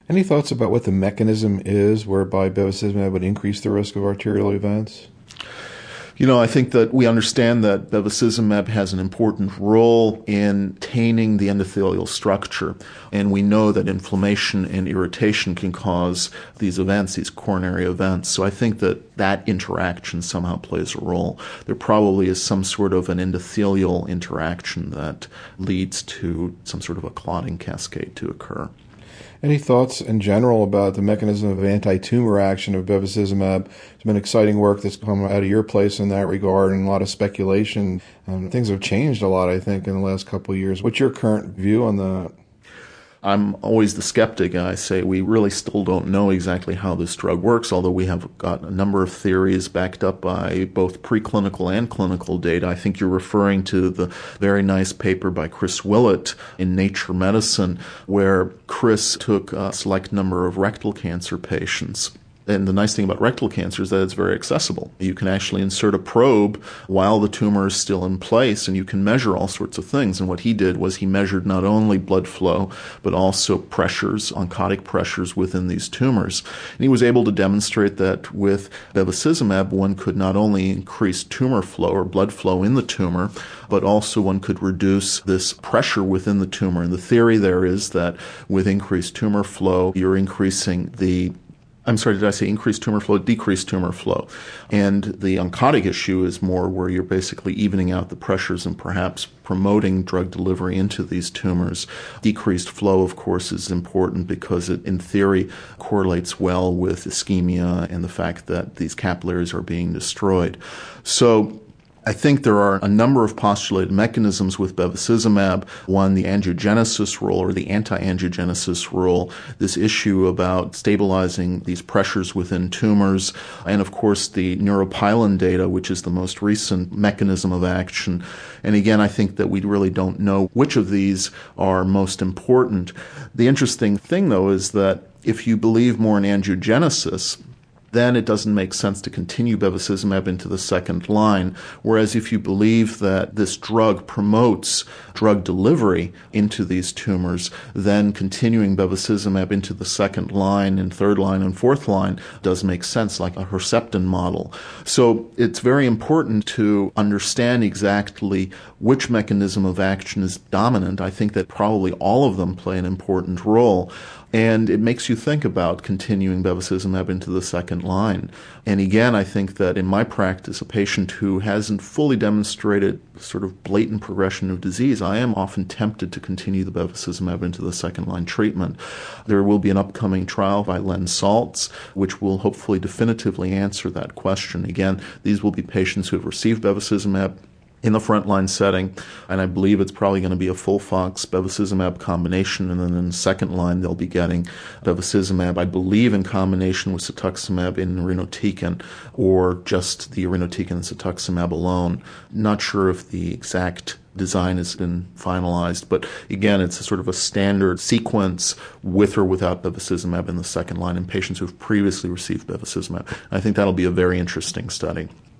Any thoughts about what the mechanism is whereby bevacizumab would increase the risk of arterial events? I think that we understand that bevacizumab has an important role in maintaining the endothelial structure, and we know that inflammation and irritation can cause these events, these coronary events. So I think that interaction somehow plays a role. There probably is some sort of an endothelial interaction that leads to some sort of a clotting cascade to occur. Any thoughts in general about the mechanism of anti-tumor action of bevacizumab? There's been exciting work that's come out of your place in that regard and a lot of speculation. Things have changed a lot, I think, in the last couple of years. What's your current view on that? I'm always the skeptic. I say we really still don't know exactly how this drug works, although we have got a number of theories backed up by both preclinical and clinical data. I think you're referring to the very nice paper by Chris Willett in Nature Medicine, where Chris took a select number of rectal cancer patients. And the nice thing about rectal cancer is that it's very accessible. You can actually insert a probe while the tumor is still in place, and you can measure all sorts of things. And what he did was he measured not only blood flow, but also pressures, oncotic pressures within these tumors. And he was able to demonstrate that with bevacizumab, one could not only increase tumor flow or blood flow in the tumor, but also one could reduce this pressure within the tumor. And the theory there is that with increased tumor flow, you're increasing increased tumor flow, decreased tumor flow. And the oncotic issue is more where you're basically evening out the pressures and perhaps promoting drug delivery into these tumors. Decreased flow, of course, is important because it, in theory, correlates well with ischemia and the fact that these capillaries are being destroyed. So I think there are a number of postulated mechanisms with bevacizumab. One, the angiogenesis role or the anti-angiogenesis role, this issue about stabilizing these pressures within tumors, and of course the neuropilin data, which is the most recent mechanism of action. And again, I think that we really don't know which of these are most important. The interesting thing, though, is that if you believe more in angiogenesis, then it doesn't make sense to continue bevacizumab into the second line. Whereas if you believe that this drug promotes drug delivery into these tumors, then continuing bevacizumab into the second line and third line and fourth line does make sense, like a Herceptin model. So it's very important to understand exactly which mechanism of action is dominant. I think that probably all of them play an important role. And it makes you think about continuing bevacizumab into the second line. And again, I think that in my practice, a patient who hasn't fully demonstrated sort of blatant progression of disease, I am often tempted to continue the bevacizumab into the second line treatment. There will be an upcoming trial by Len Saltz, which will hopefully definitively answer that question. Again, these will be patients who have received bevacizumab in the frontline setting, and I believe it's probably going to be a FOLFOX bevacizumab combination, and then in the second line they'll be getting bevacizumab, I believe, in combination with cetuximab in irinotecan, or just the irinotecan and cetuximab alone. Not sure if the exact design has been finalized, but again, it's a sort of a standard sequence with or without bevacizumab in the second line in patients who've previously received bevacizumab. I think that'll be a very interesting study.